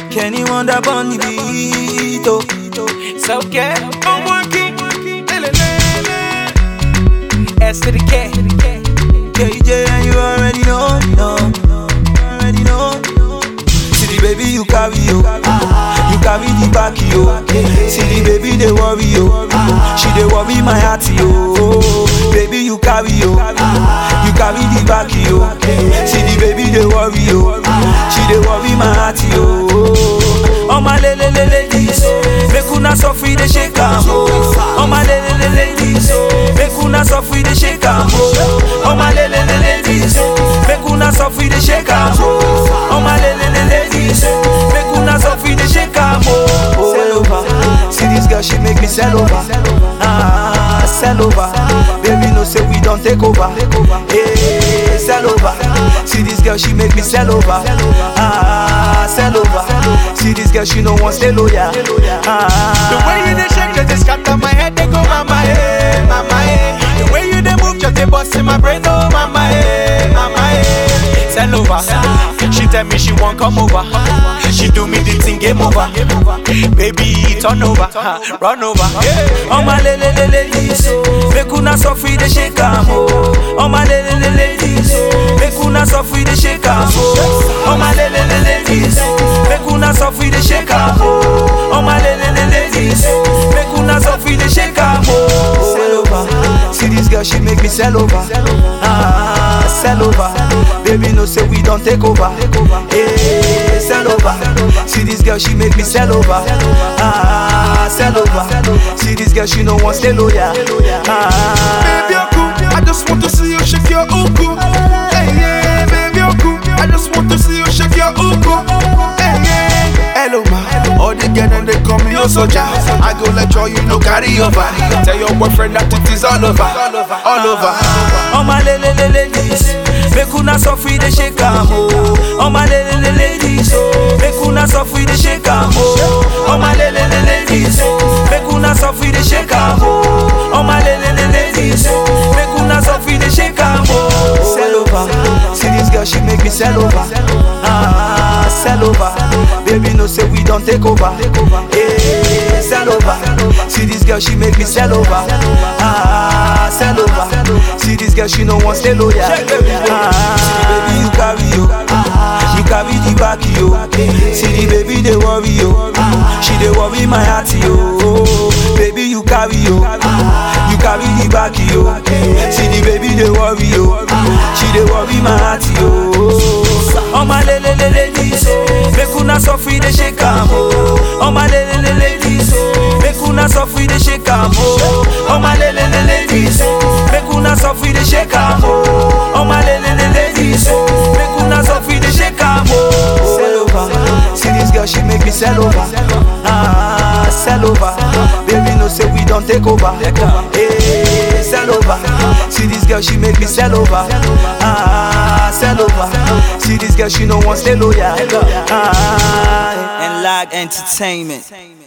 Kenny Wonder Bunny beat, oh. It's okay. I'm working. S to the K. KJ, and you already know, already know. See the baby you carry, yo. You carry the back, yo. See the baby they worry, yo. She they worry my heart, yo. Baby you carry, yo. You carry the back, yo. See the baby they worry, yo. She they worry my heart, yo. Oh my ladies, make una suffer the shake am. Oh my ladies, make una suffer the shake am. Oh my ladies, make una suffer the shake am. Oh my ladies, make una suffer the shake am. Sell over, see this girl she make me sell over. Sell over, baby no say we don't take over. Hey, sell over, see this girl she make me sell over. Sell over, see this girl she no want stay loyal. The way you dey shake just scatter my head, they go mama eh, mama eh. The way you dey move just dey bust in my brain, oh mama eh, mama eh. Sell over, she tell me she won't come over. She do me the thing, game over. Baby, turn over, run over. Oh my ladies, make una suffer the shake am. Oh my ladies, make una suffer the shake am. Oh my ladies, make una suffer the shake am. Oh my ladies, make una suffer the shake am. Sell over, see this girl she make me sell over. Sell over, baby no say we don't take over. Hey, sell over, see this girl she make me sell over. Sell over, see this girl she no want stay loyal. Baby you're cool, I just want to see you shake your uku. Hey yeah, baby you're cool, I just want to see you shake your uku. Hey yeah, hello ma, all the girls and they call me your soldier. I go let you no carry over. Tell your boyfriend that it is all over, all over. Oh my ladies, make una suffer the shake am. Oh my ladies, make una suffer the shake am. Oh my ladies, make una suffer the shake am. Oh my ladies, make una suffer the shake am. Sell over, see this girl she make me sell over. Sell over, baby no say we don't take over. Hey, sell over, see this girl she make me sell over. Sell over, see this girl she no want stay loyal. See the baby you carry, yo. You carry the back, yo. See the baby they worry, yo. She they worry my heart, yo. Baby you carry, yo. You carry the back, yo. See the baby they worry, yo. She they worry my heart, yo. Oh my ladies, make una suffer the shake am. Oh my ladies, make una suffer the shake am. Oh my ladies, make una suffer the shake am. Oh my ladies, make una suffer the shake am. Sell over, see this girl she make me sell over. Sell over, baby no say we don't take over. Hey, sell over, see this girl she make me sell over. Sell over, see this girl she no want stay loyal. And Lag Entertainment.